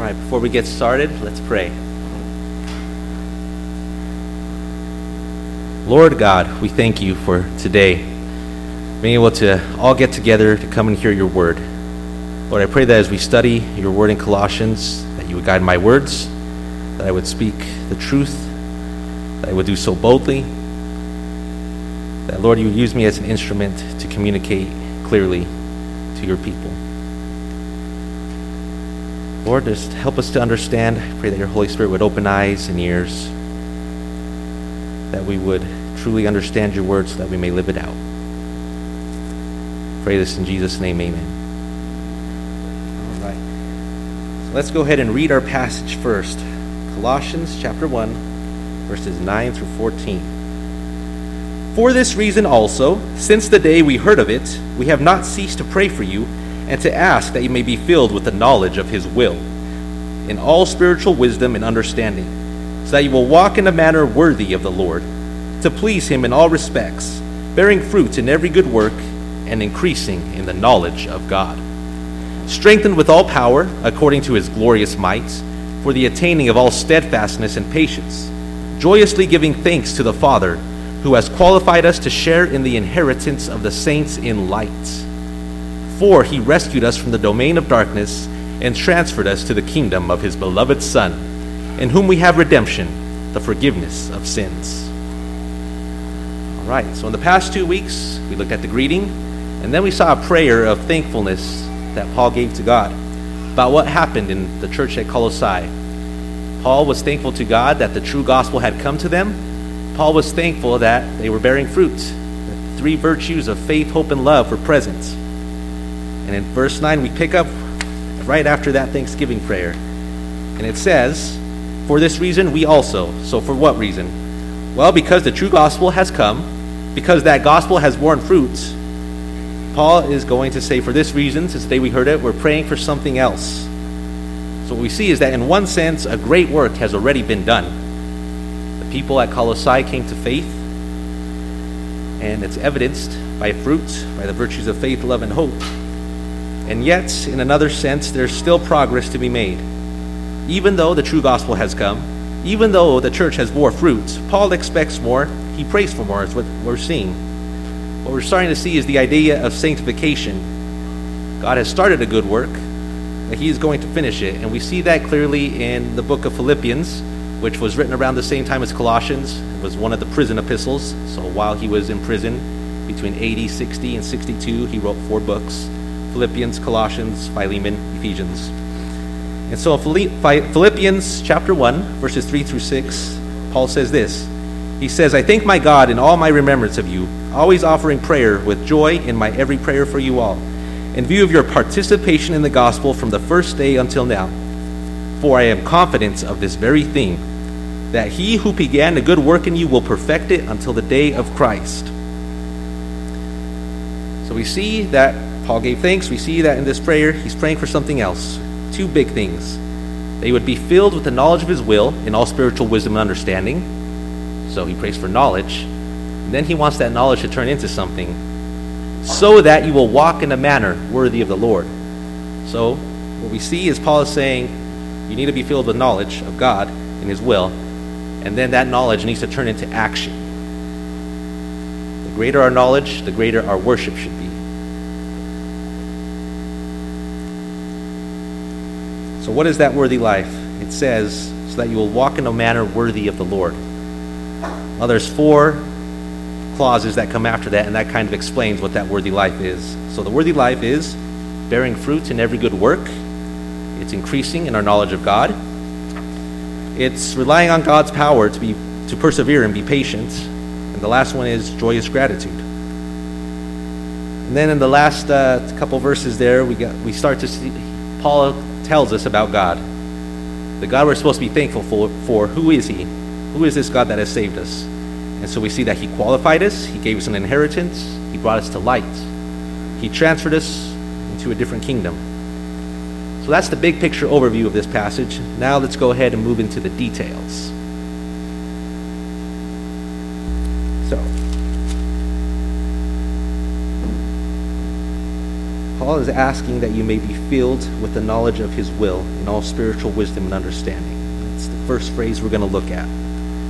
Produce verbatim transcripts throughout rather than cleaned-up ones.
right, before we get started, let's pray. Lord God, we thank you for today, being able to all get together to come and hear your word. Lord, I pray that as we study your word in Colossians, that you would guide my words, that I would speak the truth, that I would do so boldly, that, Lord, you would use me as an instrument to communicate clearly to your people. Lord, just help us to understand. I pray that your Holy Spirit would open eyes and ears, that we would truly understand your word so that we may live it out. Pray this in Jesus' name, amen. All right. So let's go ahead and read our passage first. Colossians chapter one, verses nine through fourteen. For this reason also, since the day we heard of it, we have not ceased to pray for you and to ask that you may be filled with the knowledge of his will, in all spiritual wisdom and understanding, so that you will walk in a manner worthy of the Lord, to please him in all respects, bearing fruit in every good work, and increasing in the knowledge of God, strengthened with all power according to his glorious might, for the attaining of all steadfastness and patience, joyously giving thanks to the Father, who has qualified us to share in the inheritance of the saints in light. For he rescued us from the domain of darkness and transferred us to the kingdom of his beloved Son, in whom we have redemption, the forgiveness of sins. All right, so in the past two weeks, we looked at the greeting, and then we saw a prayer of thankfulness that Paul gave to God about what happened in the church at Colossae. Paul was thankful to God that the true gospel had come to them. Paul was thankful that they were bearing fruit. The three virtues of faith, hope, and love were present. And in verse nine, we pick up right after that Thanksgiving prayer. And it says, for this reason we also. So for what reason? Well, because the true gospel has come, because that gospel has borne fruit, Paul is going to say, for this reason, since the day we heard it, we're praying for something else. So what we see is that in one sense, a great work has already been done. The people at Colossae came to faith, and it's evidenced by fruit, by the virtues of faith, love, and hope. And yet, in another sense, there's still progress to be made. Even though the true gospel has come, even though the church has bore fruit, Paul expects more. He prays for more, is what we're seeing. What we're starting to see is the idea of sanctification. God has started a good work, but he is going to finish it. And we see that clearly in the book of Philippians, which was written around the same time as Colossians. It was one of the prison epistles. So while he was in prison, between A D sixty and sixty-two, he wrote four books. Philippians, Colossians, Philemon, Ephesians. And so in Philippians chapter one, verses three through six, Paul says this. He says, I thank my God in all my remembrance of you, always offering prayer with joy in my every prayer for you all, in view of your participation in the gospel from the first day until now. For I am confident of this very thing, that he who began a good work in you will perfect it until the day of Christ. So we see that Paul gave thanks. We see that in this prayer, he's praying for something else. Two big things. They would be filled with the knowledge of his will in all spiritual wisdom and understanding. So he prays for knowledge. And then he wants that knowledge to turn into something, so that you will walk in a manner worthy of the Lord. So what we see is Paul is saying, you need to be filled with knowledge of God and his will. And then that knowledge needs to turn into action. The greater our knowledge, the greater our worship should be. So what is that worthy life? It says, so that you will walk in a manner worthy of the Lord. Well, there's four clauses that come after that, and that kind of explains what that worthy life is. So the worthy life is bearing fruit in every good work. It's increasing in our knowledge of God. It's relying on God's power to be to persevere and be patient. And the last one is joyous gratitude. And then in the last uh, couple verses there, we got we start to see Paul tells us about God. The God we're supposed to be thankful for, for. Who is he? Who is this God that has saved us? And so we see that he qualified us. He gave us an inheritance. He brought us to light. He transferred us into a different kingdom. So that's the big picture overview of this passage. Now let's go ahead and move into the details. So, Paul is asking that you may be filled with the knowledge of his will in all spiritual wisdom and understanding. That's the first phrase we're going to look at.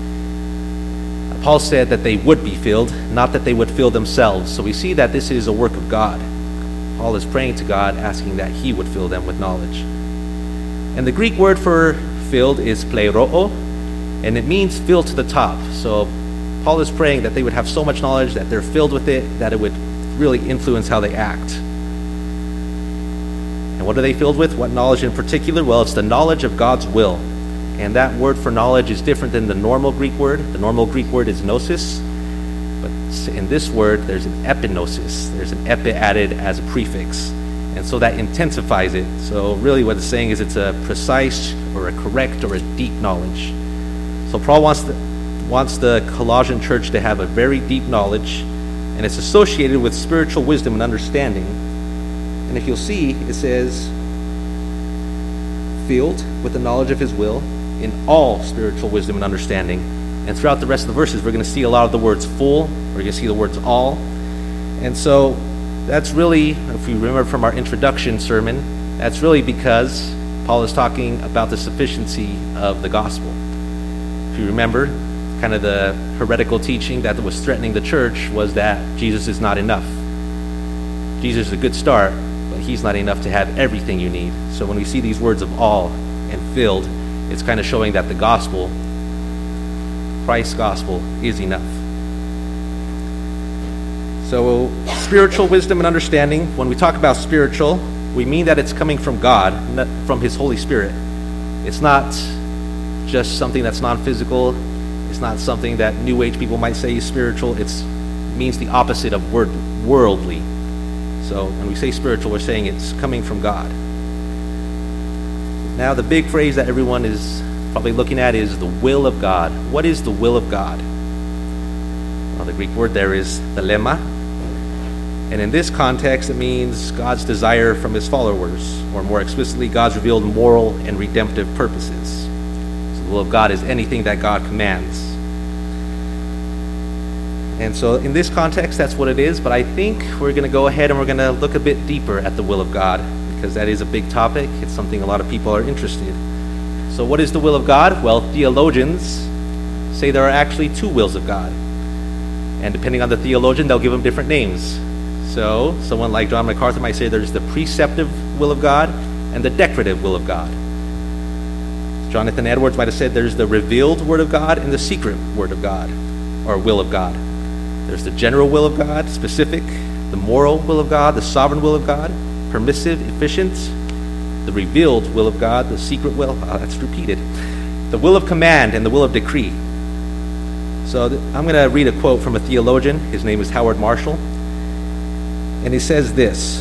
Paul said that they would be filled, not that they would fill themselves. So we see that this is a work of God. Paul is praying to God, asking that he would fill them with knowledge. And the Greek word for filled is pleroo, and it means filled to the top. So Paul is praying that they would have so much knowledge that they're filled with it, that it would really influence how they act. And what are they filled with? What knowledge in particular? Well, it's the knowledge of God's will. And that word for knowledge is different than the normal Greek word. The normal Greek word is gnosis. But in this word, there's an epignosis. There's an epi added as a prefix. And so that intensifies it. So really what it's saying is it's a precise or a correct or a deep knowledge. So Paul wants the, wants the Colossian church to have a very deep knowledge, and it's associated with spiritual wisdom and understanding. And if you'll see, it says, filled with the knowledge of his will in all spiritual wisdom and understanding. And throughout the rest of the verses, we're going to see a lot of the words full, we're going to see the words all. And so that's really, if you remember from our introduction sermon, that's really because Paul is talking about the sufficiency of the gospel. If you remember, kind of the heretical teaching that was threatening the church was that Jesus is not enough. Jesus is a good start, but he's not enough to have everything you need. So when we see these words of all and filled, it's kind of showing that the gospel, Christ's gospel, is enough. So spiritual wisdom and understanding, when we talk about spiritual, we mean that it's coming from God, not from his Holy Spirit. It's not just something that's non-physical. It's not something that New Age people might say is spiritual. It means the opposite of word, worldly. So when we say spiritual, we're saying it's coming from God. Now the big phrase that everyone is probably looking at is the will of God. What is the will of God? Well, the Greek word there is thelema. And in this context, it means God's desire from his followers, or more explicitly, God's revealed moral and redemptive purposes. So the will of God is anything that God commands. And so in this context, that's what it is. But I think we're going to go ahead and we're going to look a bit deeper at the will of God, because that is a big topic. It's something a lot of people are interested. So what is the will of God? Well, theologians say there are actually two wills of God. And depending on the theologian, they'll give them different names. So someone like John MacArthur might say there's the preceptive will of God and the declarative will of God. Jonathan Edwards might have said there's the revealed word of God and the secret word of God, or will of God. There's the general will of God, specific, the moral will of God, the sovereign will of God, permissive, efficient, the revealed will of God, the secret will, oh, that's repeated, the will of command and the will of decree. So th- I'm going to read a quote from a theologian. His name is Howard Marshall. And he says this: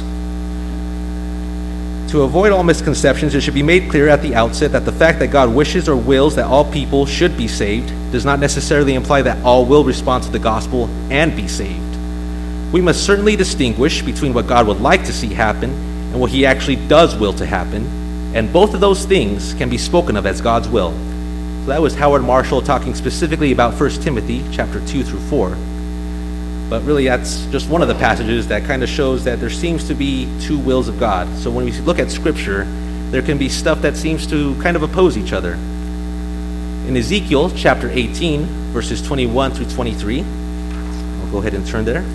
to avoid all misconceptions, it should be made clear at the outset that the fact that God wishes or wills that all people should be saved does not necessarily imply that all will respond to the gospel and be saved. We must certainly distinguish between what God would like to see happen and what he actually does will to happen, and both of those things can be spoken of as God's will. So that was Howard Marshall talking specifically about First Timothy chapter two through four. But really that's just one of the passages that kind of shows that there seems to be two wills of God. So when we look at Scripture, there can be stuff that seems to kind of oppose each other. In Ezekiel chapter eighteen, verses twenty-one through twenty-three, I'll go ahead and turn there.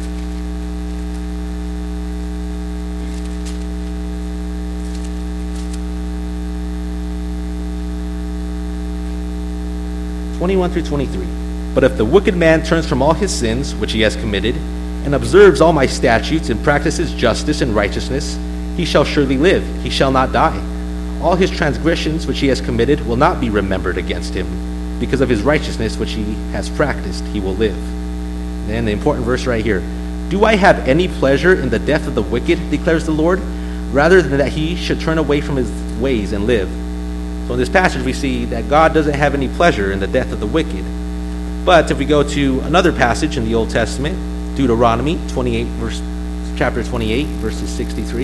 twenty-one through twenty-three. But if the wicked man turns from all his sins which he has committed, and observes all my statutes, and practices justice and righteousness, he shall surely live, he shall not die. All his transgressions which he has committed will not be remembered against him. Because of his righteousness which he has practiced, he will live. Then the important verse right here. Do I have any pleasure in the death of the wicked, declares the Lord, rather than that he should turn away from his ways and live? So in this passage we see that God doesn't have any pleasure in the death of the wicked. But if we go to another passage in the Old Testament, Deuteronomy twenty-eight, verse, chapter twenty-eight, verses sixty-three,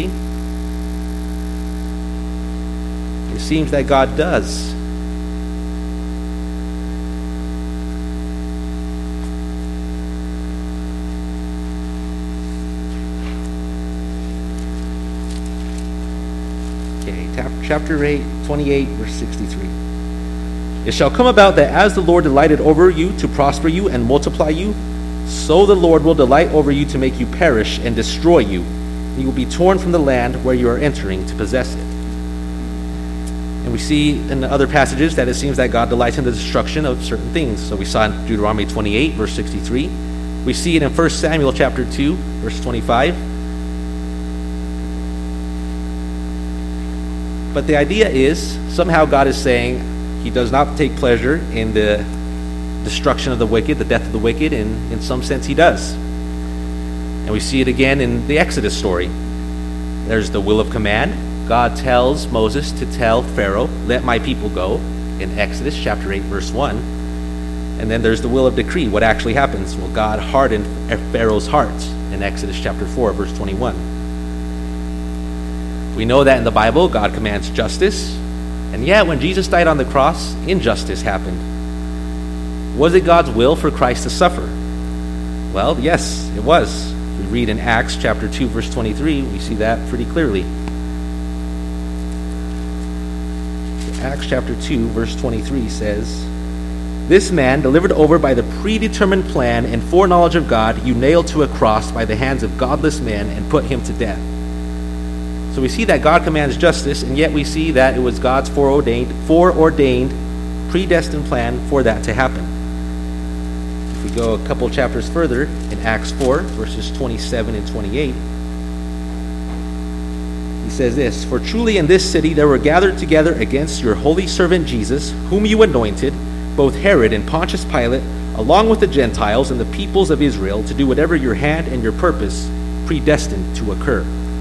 it seems that God does. Okay, chapter eight, twenty-eight, verse sixty-three. It shall come about that as the Lord delighted over you to prosper you and multiply you, so the Lord will delight over you to make you perish and destroy you. You will be torn from the land where you are entering to possess it. And we see in the other passages that it seems that God delights in the destruction of certain things. So we saw in Deuteronomy twenty-eight, verse sixty-three. We see it in First Samuel chapter two, verse twenty-five. But the idea is, somehow God is saying he does not take pleasure in the destruction of the wicked, the death of the wicked, and in some sense he does. And we see it again in the Exodus story. There's the will of command. God tells Moses to tell Pharaoh, let my people go, in Exodus chapter eight, verse one. And then there's the will of decree. What actually happens? Well, God hardened Pharaoh's heart in Exodus chapter four, verse twenty-one. We know that in the Bible, God commands justice. And yet, when Jesus died on the cross, injustice happened. Was it God's will for Christ to suffer? Well, yes, it was. We read in Acts chapter two, verse twenty-three, we see that pretty clearly. Acts chapter two, verse twenty-three says, this man, delivered over by the predetermined plan and foreknowledge of God, you nailed to a cross by the hands of godless men and put him to death. So we see that God commands justice, and yet we see that it was God's foreordained, foreordained, predestined plan for that to happen. If we go a couple chapters further, in Acts four, verses twenty-seven and twenty-eight, he says this, for truly in this city there were gathered together against your holy servant Jesus, whom you anointed, both Herod and Pontius Pilate, along with the Gentiles and the peoples of Israel, to do whatever your hand and your purpose predestined to occur.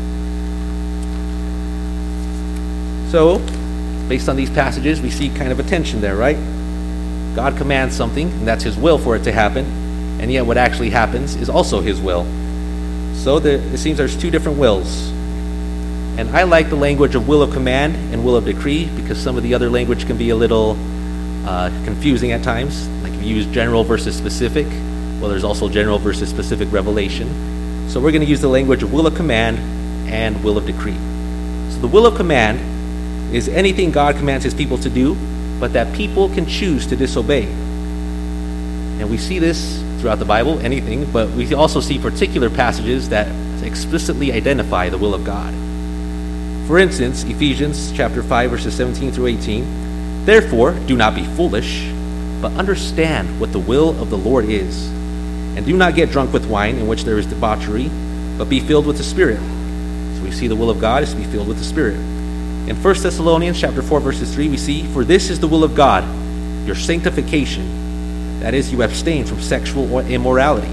So, based on these passages, we see kind of a tension there, right? God commands something, and that's his will for it to happen, and yet what actually happens is also his will. So there, it seems there's two different wills. And I like the language of will of command and will of decree, because some of the other language can be a little uh, confusing at times. Like if you use general versus specific, well, there's also general versus specific revelation. So we're going to use the language of will of command and will of decree. So the will of command is anything God commands his people to do, but that people can choose to disobey. And we see this throughout the Bible, anything, but we also see particular passages that explicitly identify the will of God. For instance, Ephesians chapter five, verses seventeen through eighteen, therefore, do not be foolish, but understand what the will of the Lord is. And do not get drunk with wine, in which there is debauchery, but be filled with the Spirit. So we see the will of God is to be filled with the Spirit. In First Thessalonians chapter four, verses three, we see, for this is the will of God, your sanctification. That is, you abstain from sexual immorality.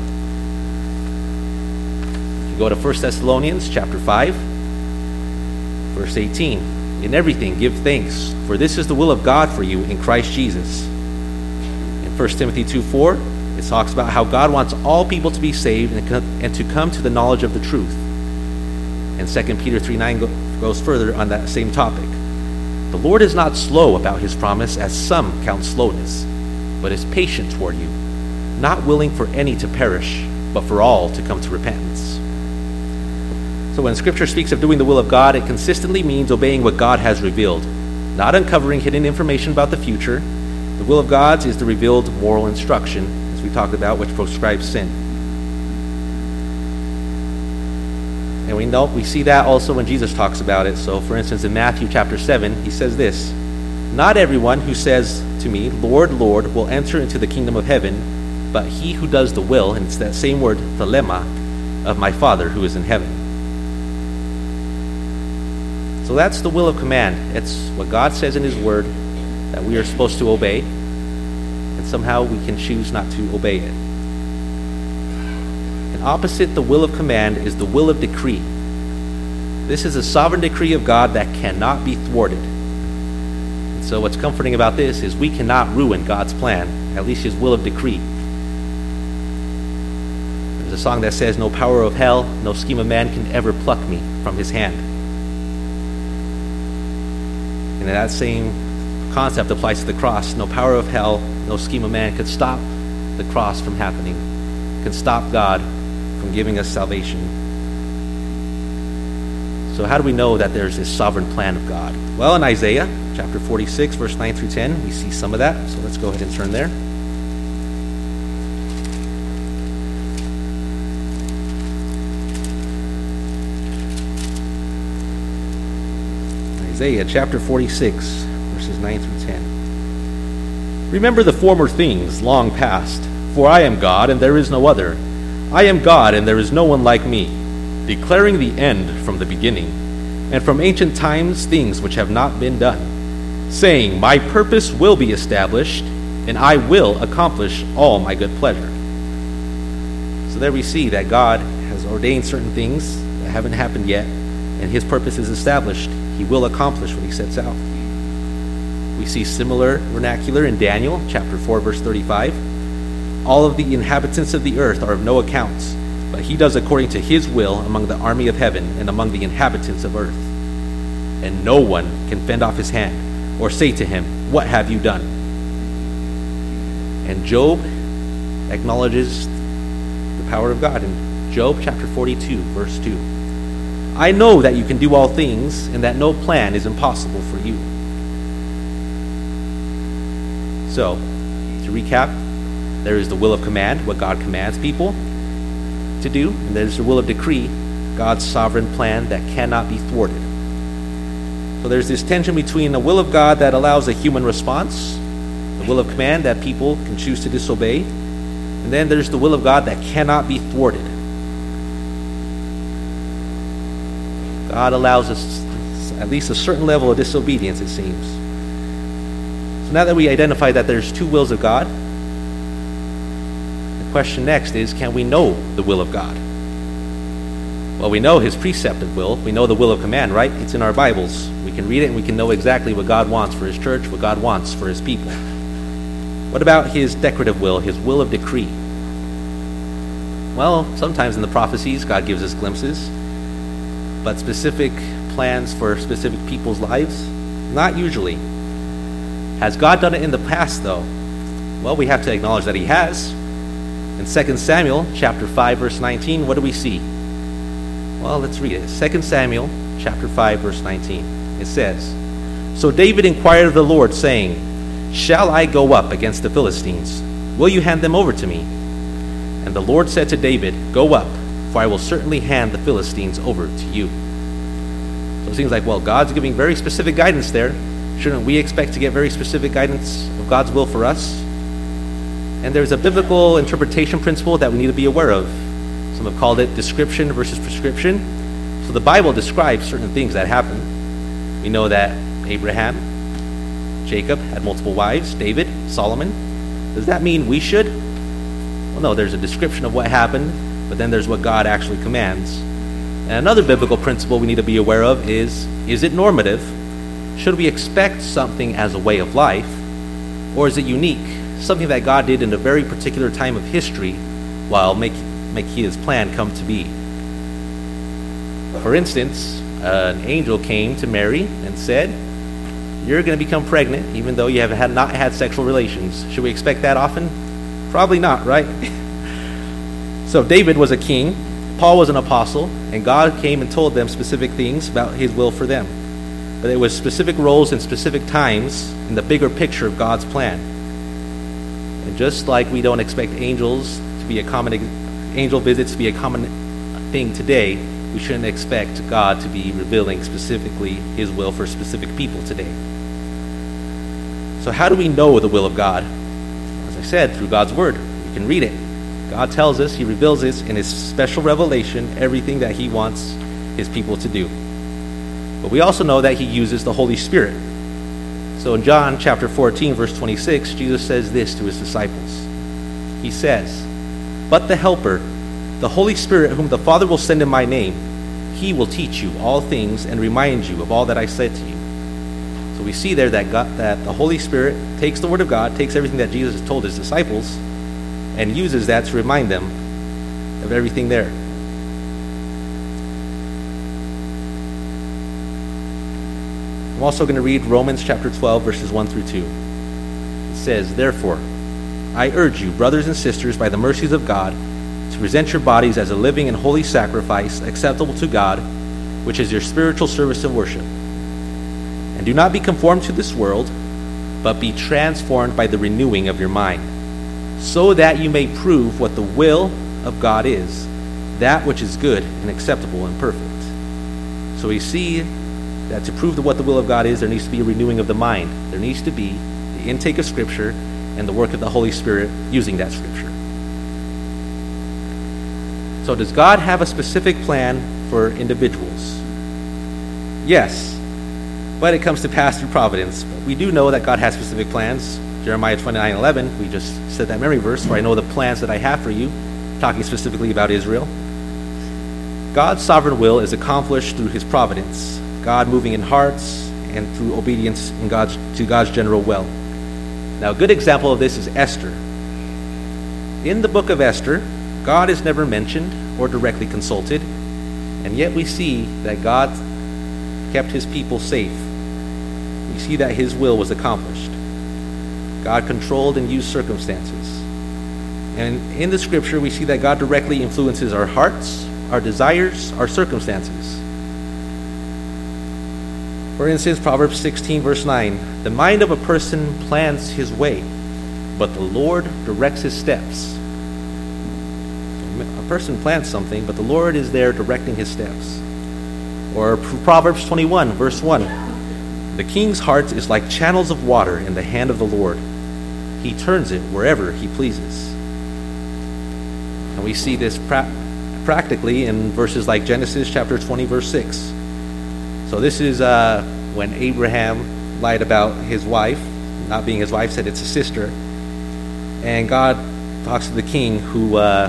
If you go to First Thessalonians chapter five, verse eighteen, in everything give thanks, for this is the will of God for you in Christ Jesus. In First Timothy two four, it talks about how God wants all people to be saved and to come to the knowledge of the truth. And Second Peter three nine goes further on that same topic. The Lord is not slow about his promise, as some count slowness, but is patient toward you, not willing for any to perish, but for all to come to repentance. So when Scripture speaks of doing the will of God, it consistently means obeying what God has revealed, not uncovering hidden information about the future. The will of God's is the revealed moral instruction, as we talked about, which proscribes sin. And we know we see that also when Jesus talks about it. So for instance, in Matthew chapter seven, he says this, not everyone who says to me, Lord, Lord, will enter into the kingdom of heaven, but he who does the will, and it's that same word, thelema, of my Father who is in heaven. So that's the will of command. It's what God says in his word that we are supposed to obey, and somehow we can choose not to obey it. And opposite the will of command is the will of decree. This is a sovereign decree of God that cannot be thwarted. And so what's comforting about this is we cannot ruin God's plan, at least his will of decree. There's a song that says, no power of hell, no scheme of man can ever pluck me from his hand. And that same concept applies to the cross. No power of hell, no scheme of man could stop the cross from happening, can stop God from giving us salvation. So how do we know that there's this sovereign plan of God? Well, in Isaiah chapter forty-six, verse nine through ten, we see some of that. So let's go ahead and turn there. Isaiah chapter forty-six, verses nine through ten. Remember the former things long past, for I am God and there is no other. I am God and there is no one like me, declaring the end from the beginning, and from ancient times things which have not been done, saying, my purpose will be established, and I will accomplish all my good pleasure. So there we see that God has ordained certain things that haven't happened yet, and his purpose is established. He will accomplish what he sets out. We see similar vernacular in Daniel chapter four, verse thirty-five. All of the inhabitants of the earth are of no account, but he does according to his will among the army of heaven and among the inhabitants of earth. And no one can fend off his hand or say to him, what have you done? And Job acknowledges the power of God in Job chapter forty-two, verse two. I know that you can do all things, and that no plan is impossible for you. So, to recap, there is the will of command, what God commands people to do, and there's the will of decree, God's sovereign plan that cannot be thwarted. So there's this tension between the will of God that allows a human response, the will of command that people can choose to disobey, and then there's the will of God that cannot be thwarted. God allows us at least a certain level of disobedience, it seems. So now that we identify that there's two wills of God, the question next is, can we know the will of God? Well, we know his preceptive will. We know the will of command, right? It's in our Bibles. We can read it and we can know exactly what God wants for his church, what God wants for his people. What about his decretive will, his will of decree? Well, sometimes in the prophecies, God gives us glimpses. But specific plans for specific people's lives? Not usually. Has God done it in the past, though? Well, we have to acknowledge that he has. In Second Samuel chapter five, verse nineteen, what do we see? Well, let's read it. Second Samuel chapter five, verse nineteen. It says, so David inquired of the Lord, saying, shall I go up against the Philistines? Will you hand them over to me? And the Lord said to David, go up, for I will certainly hand the Philistines over to you. So it seems like, well, God's giving very specific guidance there. Shouldn't we expect to get very specific guidance of God's will for us? And there's a biblical interpretation principle that we need to be aware of. Some have called it description versus prescription. So the Bible describes certain things that happen. We know that Abraham, Jacob had multiple wives, David, Solomon. Does that mean we should? Well, no, there's a description of what happened, but then there's what God actually commands. And another biblical principle we need to be aware of is, is it normative? Should we expect something as a way of life? Or is it unique? Something that God did in a very particular time of history while making make his plan come to be. For instance, uh, an angel came to Mary and said, you're going to become pregnant even though you have had not had sexual relations. Should we expect that often? Probably not, right? So David was a king, Paul was an apostle, and God came and told them specific things about his will for them. But it was specific roles and specific times in the bigger picture of God's plan. And just like we don't expect angels to be a common, angel visits to be a common thing today, we shouldn't expect God to be revealing specifically his will for specific people today. So how do we know the will of God? As I said, through God's word. We can read it. God tells us, he reveals this in his special revelation, everything that he wants his people to do. But we also know that he uses the Holy Spirit. So in John chapter fourteen, verse twenty-six, Jesus says this to his disciples. He says, but the Helper, the Holy Spirit whom the Father will send in my name, he will teach you all things and remind you of all that I said to you. So we see there that God, that the Holy Spirit takes the word of God, takes everything that Jesus told his disciples, and uses that to remind them of everything there. I'm also going to read Romans chapter twelve, verses one through two. It says, therefore, I urge you, brothers and sisters, by the mercies of God, to present your bodies as a living and holy sacrifice, acceptable to God, which is your spiritual service of worship. And do not be conformed to this world, but be transformed by the renewing of your mind, so that you may prove what the will of God is, that which is good and acceptable and perfect. So we see that to prove what the will of God is, there needs to be a renewing of the mind. There needs to be the intake of Scripture and the work of the Holy Spirit using that Scripture. So does God have a specific plan for individuals? Yes, but it comes to pass through providence. But we do know that God has specific plans. Jeremiah twenty-nine eleven, we just said that memory verse, for I know the plans that I have for you, talking specifically about Israel. God's sovereign will is accomplished through his providence, God moving in hearts and through obedience in God's, to God's general will. Now, a good example of this is Esther. In the book of Esther, God is never mentioned or directly consulted, and yet we see that God kept his people safe. We see that his will was accomplished. God controlled and used circumstances. And in the scripture, we see that God directly influences our hearts, our desires, our circumstances. For instance, Proverbs sixteen, verse nine, the mind of a person plans his way, but the Lord directs his steps. A person plans something, but the Lord is there directing his steps. Or Proverbs twenty-one, verse one, the king's heart is like channels of water in the hand of the Lord. He turns it wherever he pleases. And we see this pra- practically in verses like Genesis chapter twenty, verse six. So this is uh, when Abraham lied about his wife, not being his wife, said it's a sister. And God talks to the king who uh,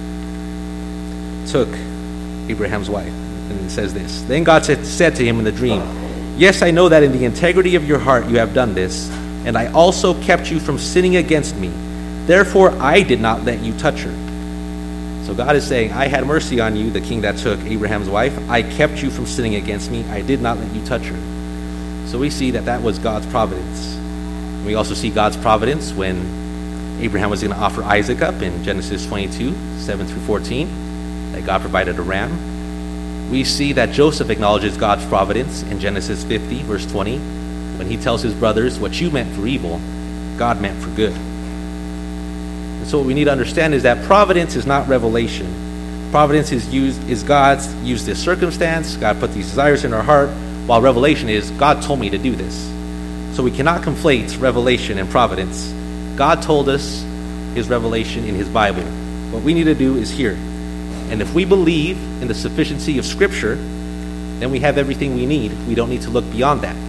took Abraham's wife. And it says this, then God said, said to him in the dream, yes, I know that in the integrity of your heart you have done this, and I also kept you from sinning against me. Therefore I did not let you touch her. So God is saying, I had mercy on you, the king that took Abraham's wife. I kept you from sinning against me. I did not let you touch her. So we see that that was God's providence. We also see God's providence when Abraham was going to offer Isaac up in Genesis twenty-two, seven through fourteen, that God provided a ram. We see that Joseph acknowledges God's providence in Genesis fifty, verse twenty, when he tells his brothers, what you meant for evil, God meant for good. So what we need to understand is that providence is not revelation. Providence is used is God's used this circumstance, God put these desires in our heart, while revelation is God told me to do this. So we cannot conflate revelation and providence. God told us his revelation in his Bible. What we need to do is hear. And if we believe in the sufficiency of Scripture, then we have everything we need. We don't need to look beyond that.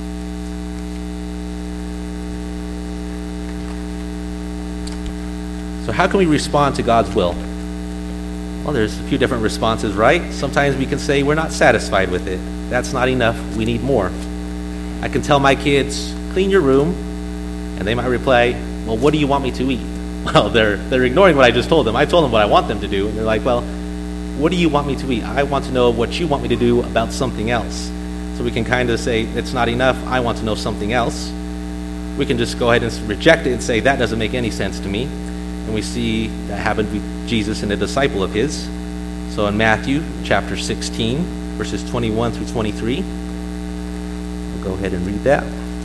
So how can we respond to God's will? Well, there's a few different responses, right? Sometimes we can say we're not satisfied with it. That's not enough. We need more. I can tell my kids, clean your room, and they might reply, well, what do you want me to eat? Well, they're they're ignoring what I just told them. I told them what I want them to do, and they're like, well, what do you want me to eat? I want to know what you want me to do about something else. So we can kind of say, it's not enough. I want to know something else. We can just go ahead and reject it and say, that doesn't make any sense to me. And we see that happened with Jesus and a disciple of his. So in Matthew chapter sixteen, verses twenty-one through twenty-three, we'll go ahead and read that.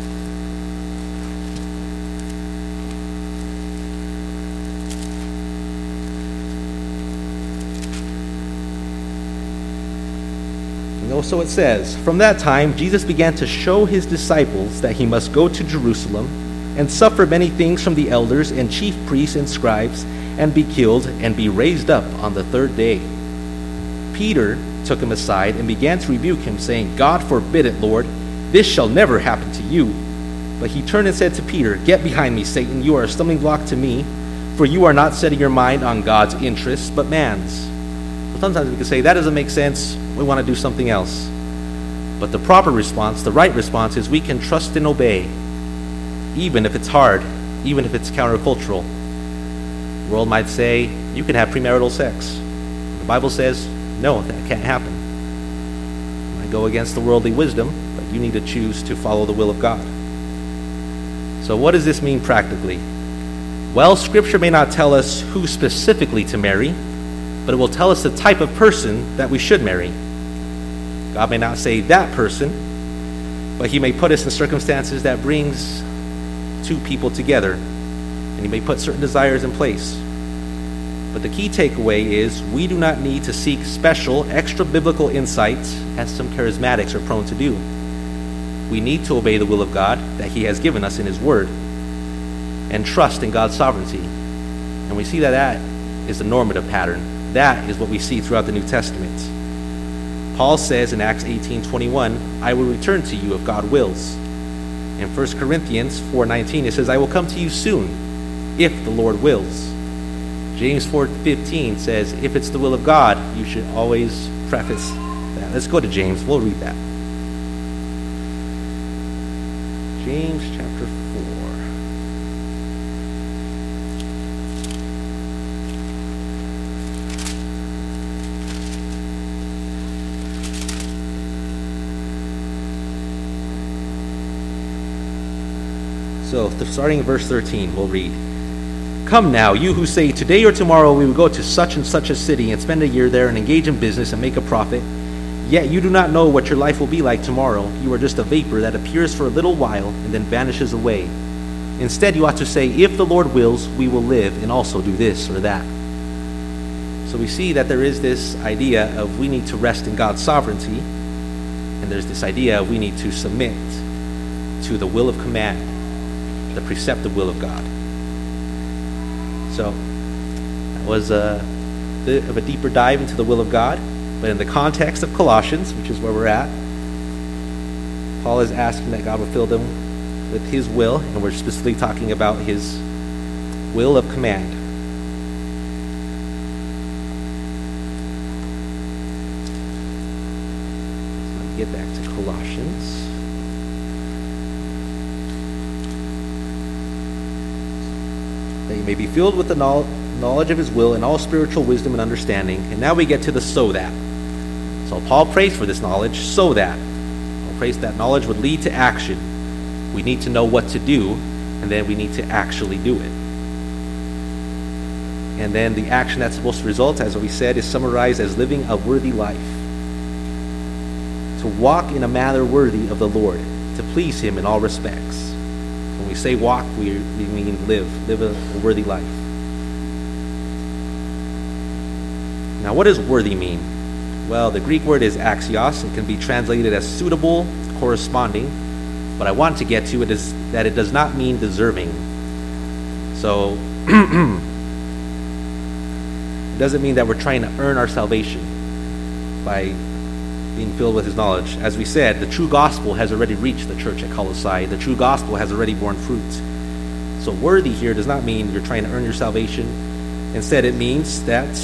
So it says, from that time Jesus began to show his disciples that he must go to Jerusalem and suffer many things from the elders and chief priests and scribes, and be killed and be raised up on the third day. Peter took him aside and began to rebuke him, saying, God forbid it, Lord, this shall never happen to you. But he turned and said to Peter, get behind me, Satan, you are a stumbling block to me, for you are not setting your mind on God's interests, but man's. Well, sometimes we can say, that doesn't make sense, we want to do something else. But the proper response, the right response, is we can trust and obey, even if it's hard, even if it's countercultural. The world might say, you can have premarital sex. The Bible says, no, that can't happen. It might go against the worldly wisdom, but you need to choose to follow the will of God. So what does this mean practically? Well, Scripture may not tell us who specifically to marry, but it will tell us the type of person that we should marry. God may not say that person, but he may put us in circumstances that brings two people together, and he may put certain desires in place. But the key takeaway is we do not need to seek special, extra biblical insights as some charismatics are prone to do. We need to obey the will of God that he has given us in his word and trust in God's sovereignty. And we see that that is the normative pattern. That is what we see throughout the New Testament. Paul says in Acts eighteen twenty-one, I will return to you if God wills. In First Corinthians four nineteen, it says, I will come to you soon if the Lord wills. James four fifteen says, if it's the will of God, you should always preface that. Let's go to James. We'll read that. James chapter four. So, starting in verse thirteen, we'll read. Come now, you who say, today or tomorrow we will go to such and such a city and spend a year there and engage in business and make a profit. Yet you do not know what your life will be like tomorrow. You are just a vapor that appears for a little while and then vanishes away. Instead, you ought to say, if the Lord wills, we will live and also do this or that. So we see that there is this idea of we need to rest in God's sovereignty, and there's this idea we need to submit to the will of command, the preceptive will of God. So that was a bit of a deeper dive into the will of God. But in the context of Colossians, which is where we're at, Paul is asking that God would fill them with his will, and we're specifically talking about his will of command. So let me get back to Colossians. That you may be filled with the knowledge of his will and all spiritual wisdom and understanding. And now we get to the so that. So Paul prays for this knowledge so that. Paul prays that knowledge would lead to action. We need to know what to do, and then we need to actually do it. And then the action that's supposed to result, as we said, is summarized as living a worthy life. To walk in a manner worthy of the Lord, to please him in all respects. When we say walk, we, we mean live, live a, a worthy life. Now, what does worthy mean? Well, the Greek word is axios and can be translated as suitable, corresponding. What I want to get to it is that it does not mean deserving. So, it doesn't mean that we're trying to earn our salvation by being filled with his knowledge. As we said, the true gospel has already reached the church at Colossae. The true gospel has already borne fruit. So worthy here does not mean you're trying to earn your salvation. Instead, it means that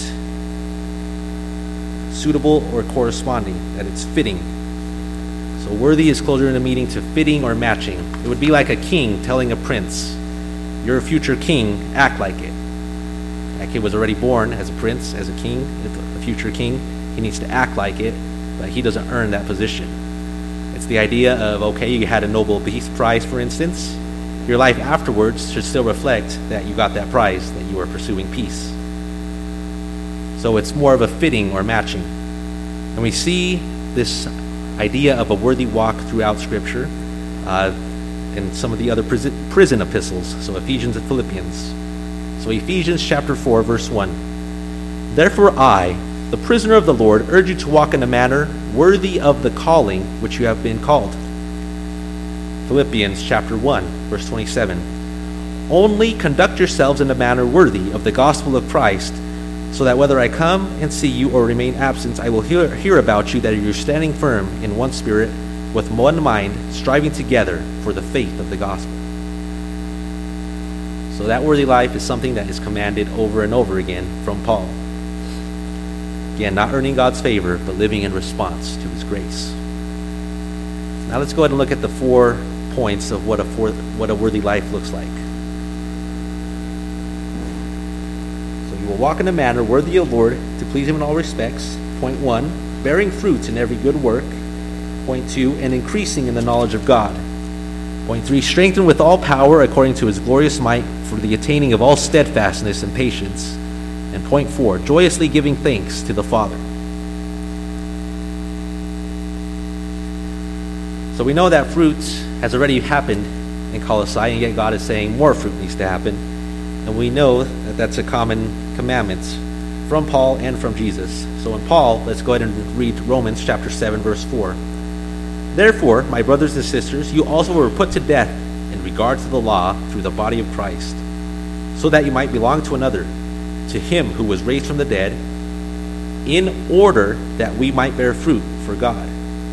suitable or corresponding, that it's fitting. So worthy is closer in the meaning to fitting or matching. It would be like a king telling a prince, you're a future king, act like it. That kid was already born as a prince, as a king, a future king. He needs to act like it, but he doesn't earn that position. It's the idea of, okay, you had a Nobel Peace Prize, for instance. Your life afterwards should still reflect that you got that prize, that you were pursuing peace. So it's more of a fitting or matching. And we see this idea of a worthy walk throughout Scripture uh, in some of the other prison, prison epistles, so Ephesians and Philippians. So Ephesians chapter four, verse one. Therefore I, the prisoner of the Lord, urge you to walk in a manner worthy of the calling which you have been called. Philippians chapter one, verse twenty-seven. Only conduct yourselves in a manner worthy of the gospel of Christ, so that whether I come and see you or remain absent, I will hear, hear about you that you're standing firm in one spirit, with one mind, striving together for the faith of the gospel. So that worthy life is something that is commanded over and over again from Paul. Again, not earning God's favor, but living in response to his grace. Now let's go ahead and look at the four points of what a, for, what a worthy life looks like. Will walk in a manner worthy of the Lord, to please him in all respects. Point one, bearing fruit in every good work. Point two, and increasing in the knowledge of God. Point three, strengthened with all power according to his glorious might for the attaining of all steadfastness and patience. And point four, joyously giving thanks to the Father. So we know that fruit has already happened in Colossae, and yet God is saying more fruit needs to happen. And we know that that's a common commandment from Paul and from Jesus. So in Paul, let's go ahead and read Romans chapter seven, verse four. Therefore, my brothers and sisters, you also were put to death in regard to the law through the body of Christ, so that you might belong to another, to him who was raised from the dead, in order that we might bear fruit for God.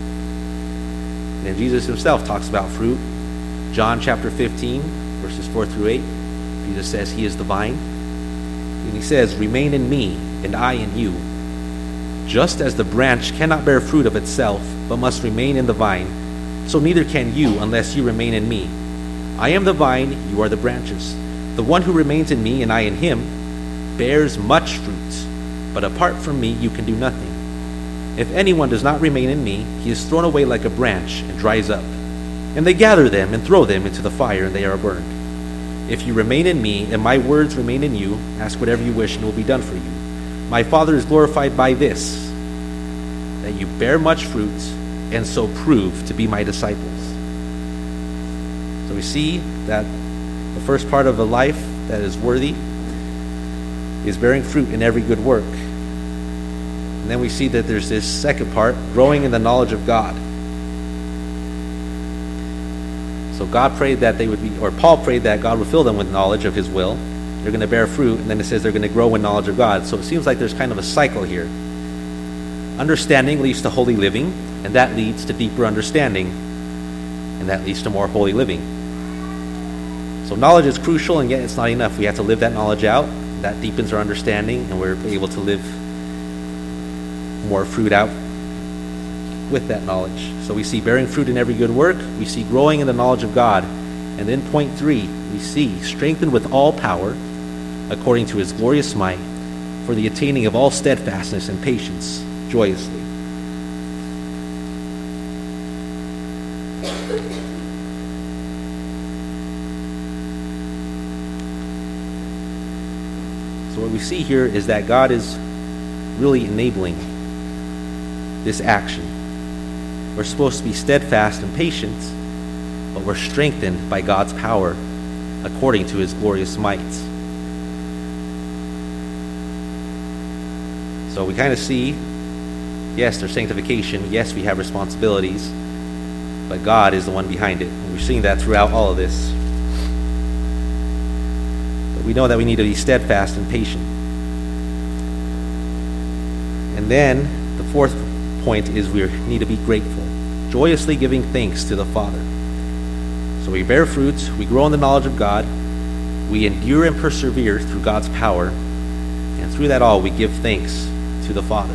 And Jesus himself talks about fruit. John chapter fifteen, verses four through eight. Jesus says he is the vine. And he says, remain in me, and I in you. Just as the branch cannot bear fruit of itself, but must remain in the vine, so neither can you unless you remain in me. I am the vine, you are the branches. The one who remains in me, and I in him, bears much fruit. But apart from me, you can do nothing. If anyone does not remain in me, he is thrown away like a branch and dries up. And they gather them and throw them into the fire, and they are burned. If you remain in me, and my words remain in you, ask whatever you wish, and it will be done for you. My Father is glorified by this, that you bear much fruit, and so prove to be my disciples. So we see that the first part of a life that is worthy is bearing fruit in every good work. And then we see that there's this second part, growing in the knowledge of God. So God prayed that they would be, or Paul prayed that God would fill them with knowledge of his will. They're going to bear fruit, and then it says they're going to grow in knowledge of God. So it seems like there's kind of a cycle here. Understanding leads to holy living, and that leads to deeper understanding, and that leads to more holy living. So knowledge is crucial, and yet it's not enough. We have to live that knowledge out. That deepens our understanding, and we're able to live more fruit out with that knowledge. So we see bearing fruit in every good work. We see growing in the knowledge of God. And then point three, we see strengthened with all power according to his glorious might for the attaining of all steadfastness and patience joyously. So what we see here is that God is really enabling this action. We're supposed to be steadfast and patient, but we're strengthened by God's power according to his glorious might. So we kind of see, yes, there's sanctification. Yes, we have responsibilities, but God is the one behind it. And we're seeing that throughout all of this. But we know that we need to be steadfast and patient. And then the fourth point is we need to be grateful, joyously giving thanks to the Father. So we bear fruit, we grow in the knowledge of God, we endure and persevere through God's power, and through that all we give thanks to the Father.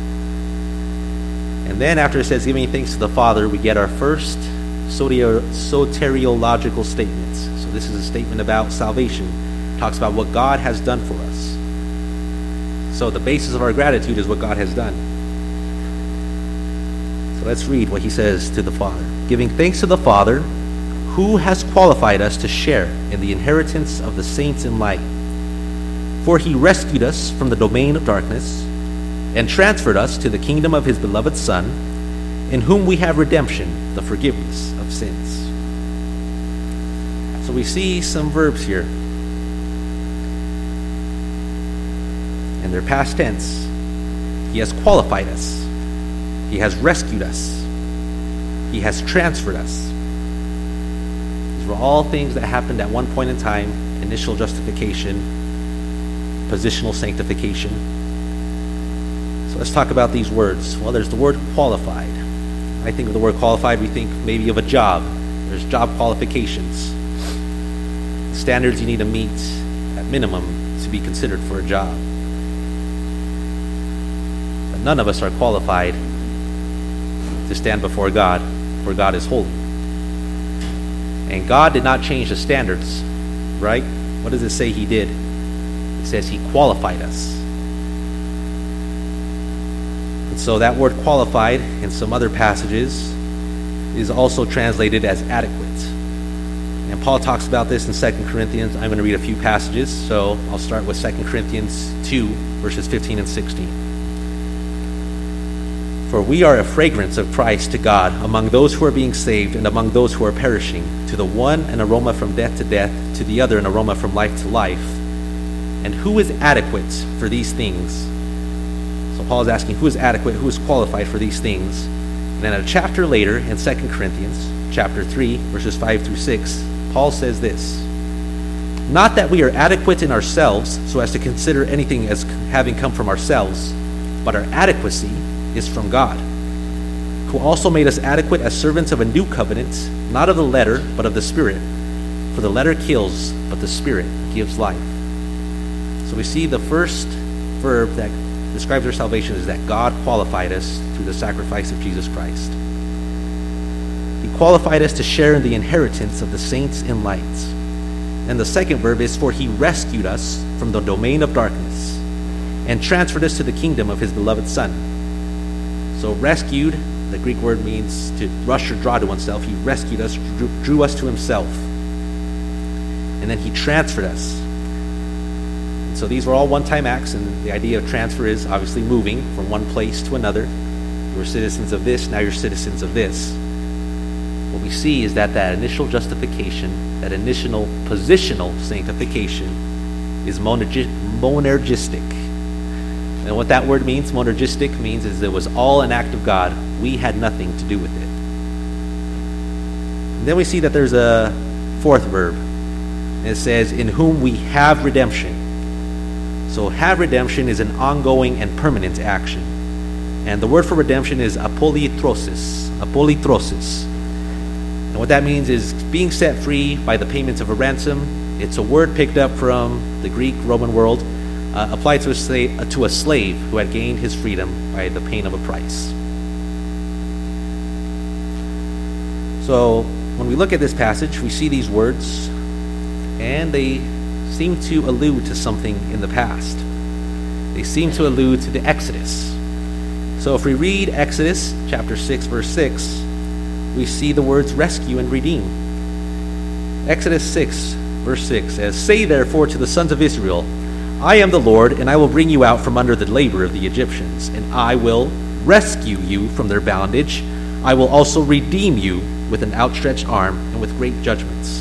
And then after it says giving thanks to the Father, we get our first soteriological statements. So this is a statement about salvation. It talks about what God has done for us. So the basis of our gratitude is what God has done. So let's read what he says to the Father. Giving thanks to the Father, who has qualified us to share in the inheritance of the saints in light. For he rescued us from the domain of darkness and transferred us to the kingdom of his beloved Son, in whom we have redemption, the forgiveness of sins. So we see some verbs here. And they're past tense. He has qualified us. He has rescued us. He has transferred us. These were all things that happened at one point in time: initial justification, positional sanctification. So let's talk about these words. Well, there's the word qualified. I think of the word qualified, we think maybe of a job. There's job qualifications, standards you need to meet at minimum to be considered for a job. But none of us are qualified to stand before God, for God is holy. And God did not change the standards, right? What does it say he did? It says he qualified us. And so that word qualified in some other passages is also translated as adequate. And Paul talks about this in Second Corinthians. I'm going to read a few passages, so I'll start with Second Corinthians two, verses fifteen and sixteen. For we are a fragrance of Christ to God among those who are being saved and among those who are perishing. To the one an aroma from death to death, to the other an aroma from life to life. And who is adequate for these things? So Paul is asking, who is adequate, who is qualified for these things? And then a chapter later in Second Corinthians, chapter three, verses five through six, Paul says this: not that we are adequate in ourselves, so as to consider anything as having come from ourselves, but our adequacy is from God, who also made us adequate as servants of a new covenant, not of the letter, but of the Spirit. For the letter kills, but the Spirit gives life. So we see the first verb that describes our salvation is that God qualified us through the sacrifice of Jesus Christ. He qualified us to share in the inheritance of the saints in light. And the second verb is, for he rescued us from the domain of darkness and transferred us to the kingdom of his beloved Son. So rescued, the Greek word means to rush or draw to oneself. He rescued us, drew, drew us to himself. And then he transferred us. And so these were all one-time acts, and the idea of transfer is obviously moving from one place to another. You were citizens of this, now you're citizens of this. What we see is that that initial justification, that initial positional sanctification is monergi- monergistic. And what that word means, monergistic, means is it was all an act of God. We had nothing to do with it. And then we see that there's a fourth verb. And it says, in whom we have redemption. So have redemption is an ongoing and permanent action. And the word for redemption is apolytrosis. Apolytrosis. And what that means is being set free by the payment of a ransom. It's a word picked up from the Greek Roman world, Uh, applied to a, slave, uh, to a slave who had gained his freedom by the paying of a price. So when we look at this passage, we see these words, and they seem to allude to something in the past. They seem to allude to the Exodus. So if we read Exodus chapter six, verse six, we see the words rescue and redeem. Exodus six, verse six says, say therefore to the sons of Israel, I am the Lord, and I will bring you out from under the labor of the Egyptians, and I will rescue you from their bondage. I will also redeem you with an outstretched arm and with great judgments.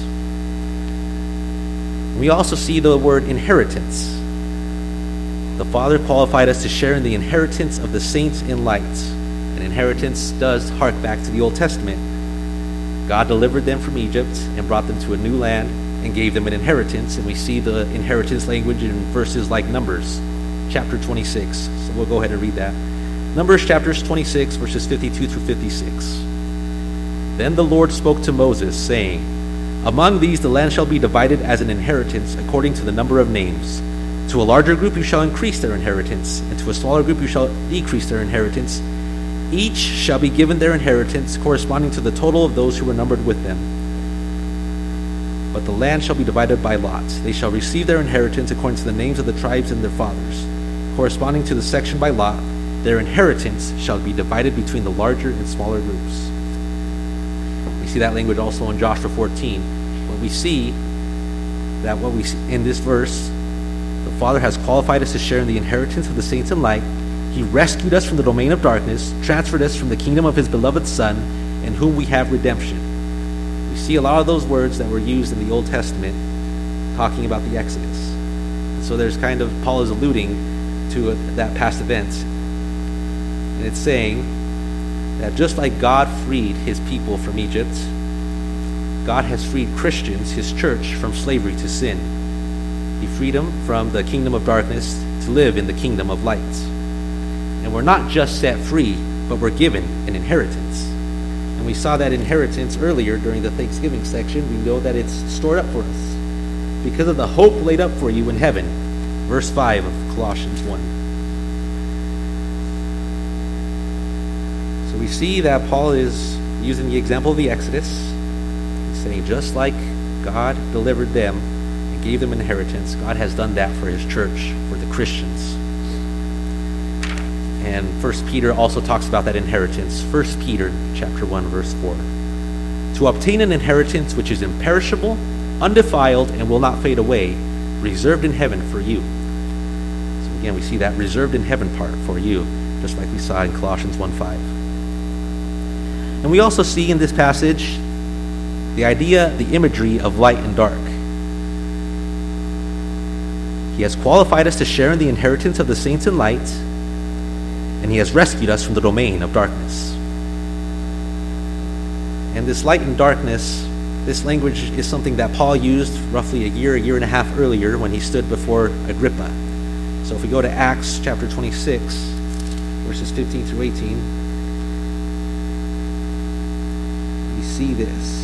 We also see the word inheritance. The Father qualified us to share in the inheritance of the saints in light. And inheritance does hark back to the Old Testament. God delivered them from Egypt and brought them to a new land and gave them an inheritance, and we see the inheritance language in verses like Numbers chapter twenty-six. So we'll go ahead and read that. Numbers chapters twenty-six, verses fifty-two through fifty-six. Then the Lord spoke to Moses, saying, among these the land shall be divided as an inheritance according to the number of names. To a larger group you shall increase their inheritance, and to a smaller group you shall decrease their inheritance. Each shall be given their inheritance corresponding to the total of those who were numbered with them. But the land shall be divided by lot. They shall receive their inheritance according to the names of the tribes and their fathers. Corresponding to the section by lot, their inheritance shall be divided between the larger and smaller groups. We see that language also in Joshua fourteen. But we see that what we see in this verse, the Father has qualified us to share in the inheritance of the saints in light. He rescued us from the domain of darkness, transferred us from the kingdom of his beloved Son, in whom we have redemption. See a lot of those words that were used in the Old Testament talking about the Exodus. So there's kind of, Paul is alluding to that past event. And it's saying that just like God freed his people from Egypt, God has freed Christians, his church, from slavery to sin. He freed them from the kingdom of darkness to live in the kingdom of light. And we're not just set free, but we're given an inheritance. And we saw that inheritance earlier during the Thanksgiving section. We know that it's stored up for us because of the hope laid up for you in heaven. Verse five of Colossians one. So we see that Paul is using the example of the Exodus. He's saying just like God delivered them and gave them inheritance, God has done that for his church, for the Christians. And First Peter also talks about that inheritance. First Peter chapter one, verse four. To obtain an inheritance which is imperishable, undefiled, and will not fade away, reserved in heaven for you. So again, we see that reserved in heaven part for you. just like we saw in Colossians one five. And we also see in this passage the idea, the imagery of light and dark. He has qualified us to share in the inheritance of the saints in light, and he has rescued us from the domain of darkness. And this light and darkness, this language is something that Paul used roughly a year, a year and a half earlier when he stood before Agrippa. So if we go to Acts chapter twenty-six, verses fifteen through eighteen, we see this.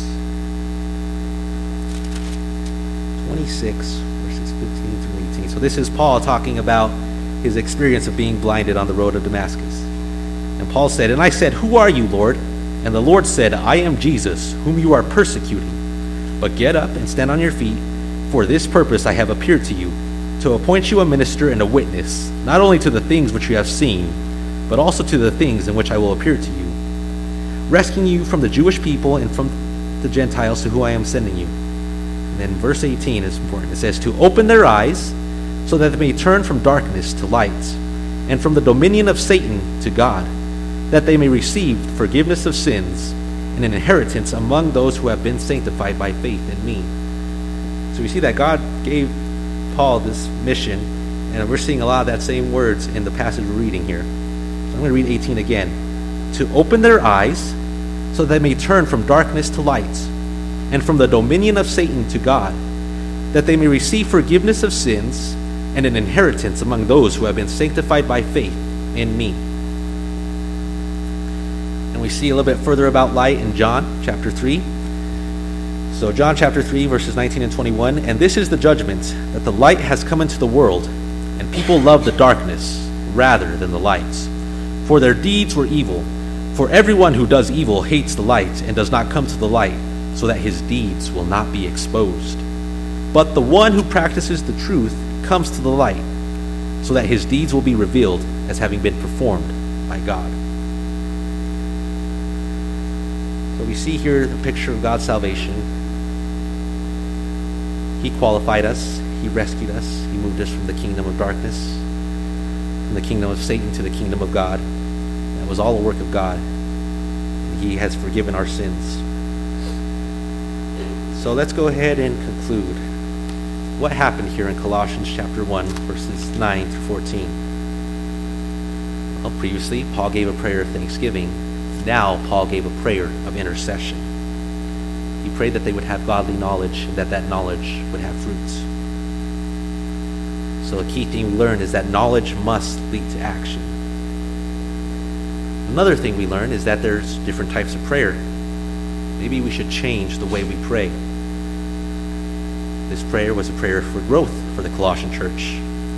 twenty-six, verses fifteen through eighteen. So this is Paul talking about his experience of being blinded on the road of Damascus. And Paul said, "And I said, 'Who are you, Lord?' And the Lord said, 'I am Jesus, whom you are persecuting. But get up and stand on your feet. For this purpose I have appeared to you, to appoint you a minister and a witness, not only to the things which you have seen, but also to the things in which I will appear to you, rescuing you from the Jewish people and from the Gentiles to whom I am sending you.'" And then verse eighteen is important. It says, "To open their eyes, so that they may turn from darkness to light, and from the dominion of Satan to God, that they may receive forgiveness of sins and an inheritance among those who have been sanctified by faith in me." So we see that God gave Paul this mission, and we're seeing a lot of that same words in the passage we're reading here. So I'm going to read eighteen again. "To open their eyes, so that they may turn from darkness to light, and from the dominion of Satan to God, that they may receive forgiveness of sins and an inheritance among those who have been sanctified by faith in me." And we see a little bit further about light in John chapter three. So John chapter three, verses nineteen and twenty-one, "And this is the judgment, that the light has come into the world, and people love the darkness rather than the light, for their deeds were evil. For everyone who does evil hates the light and does not come to the light, so that his deeds will not be exposed. But the one who practices the truth comes to the light, so that his deeds will be revealed as having been performed by God." So we see here the picture of God's salvation. He qualified us, he rescued us, he moved us from the kingdom of darkness, from the kingdom of Satan to the kingdom of God. That was all a work of God. He has forgiven our sins. So let's go ahead and conclude. What happened here in Colossians chapter one, verses nine through fourteen? Well, previously, Paul gave a prayer of thanksgiving. Now, Paul gave a prayer of intercession. He prayed that they would have godly knowledge and that that knowledge would have fruits. So a key thing we learned is that knowledge must lead to action. Another thing we learned is that there's different types of prayer. Maybe we should change the way we pray. This prayer was a prayer for growth for the Colossian church.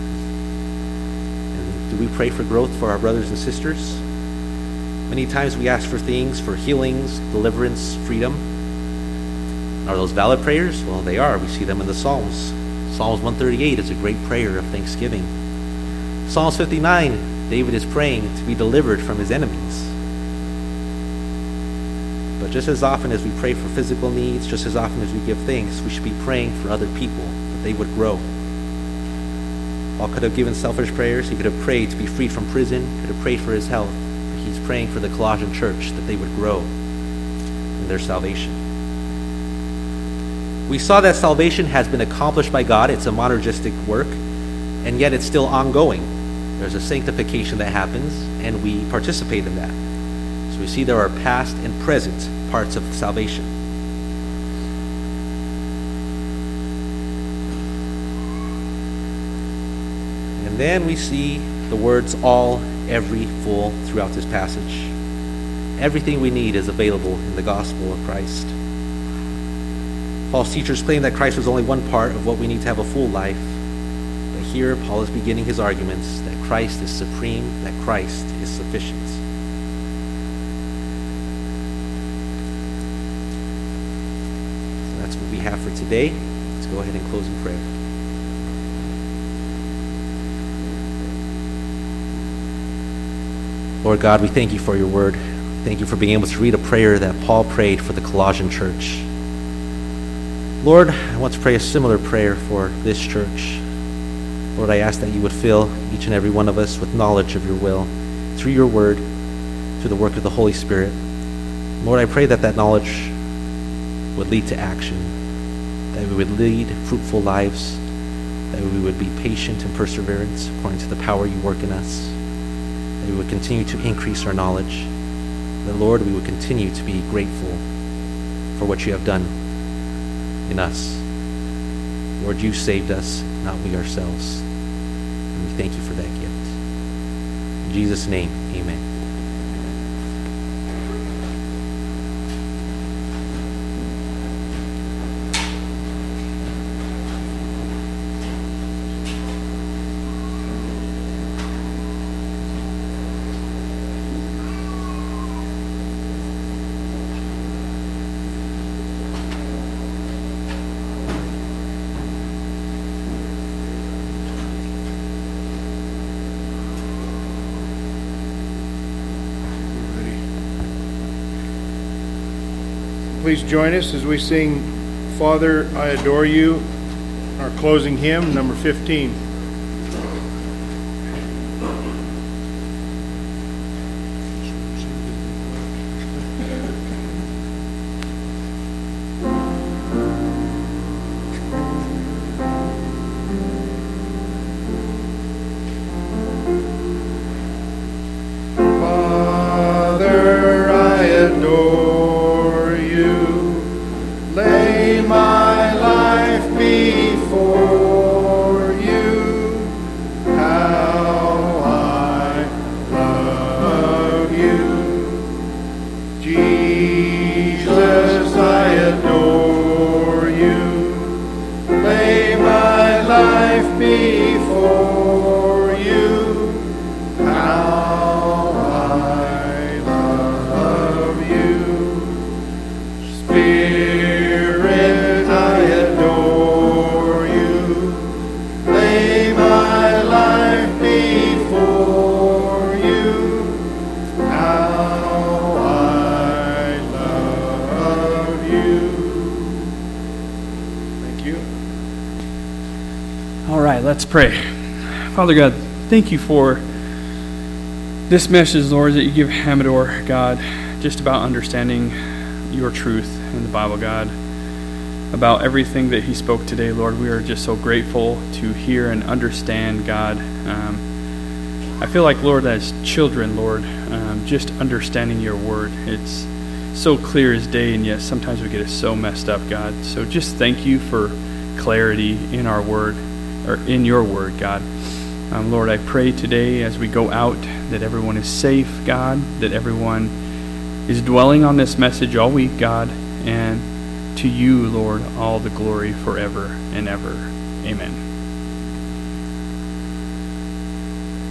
And do we pray for growth for our brothers and sisters? Many times we ask for things, for healings, deliverance, freedom. Are those valid prayers? Well, they are. We see them in the Psalms. Psalms one thirty-eight is a great prayer of thanksgiving. Psalms fifty-nine, David is praying to be delivered from his enemies. But just as often as we pray for physical needs, just as often as we give thanks, we should be praying for other people, that they would grow. Paul could have given selfish prayers. He could have prayed to be freed from prison, could have prayed for his health. But he's praying for the Colossian church, that they would grow in their salvation. We saw that salvation has been accomplished by God. It's a monergistic work, and yet it's still ongoing. There's a sanctification that happens, and we participate in that. So we see there are past and present parts of salvation. And then we see the words all, every, full throughout this passage. Everything we need is available in the gospel of Christ. Paul's teachers claim that Christ was only one part of what we need to have a full life. But here Paul is beginning his arguments that Christ is supreme, that Christ is sufficient. That's what we have for today. Let's go ahead and close in prayer. Lord God, we thank you for your word. Thank you for being able to read a prayer that Paul prayed for the Colossian church. Lord, I want to pray a similar prayer for this church. Lord, I ask that you would fill each and every one of us with knowledge of your will. through your word, through the work of the Holy Spirit. Lord, I pray that that knowledge would lead to action, that we would lead fruitful lives, that we would be patient and perseverance according to the power you work in us, that we would continue to increase our knowledge, that, Lord, we would continue to be grateful for what you have done in us. Lord, you saved us, not we ourselves. And we thank you for that gift. In Jesus' name, amen. Please join us as we sing Father, I Adore You, our closing hymn, number fifteen. Father, I adore you. Lay my life before you. How I love you. Jesus, I adore you. Lay my life before you. How I love you. Spirit, I adore you. Lay my life before you. How I love you. Thank you. All right, let's pray. Father God, thank you for this message, Lord, that you give Hamador, God, just about understanding your truth in the Bible, God, about everything that he spoke today, Lord. We are just so grateful to hear and understand, God. Um, I feel like, Lord, as children, Lord, um, just understanding your word, it's so clear as day, and yet sometimes we get it so messed up, God. So just thank you for clarity in our word, or in your word, God. Um, Lord, I pray today as we go out that everyone is safe, God, that everyone is dwelling on this message all week, God, and to you, Lord, all the glory forever and ever. Amen.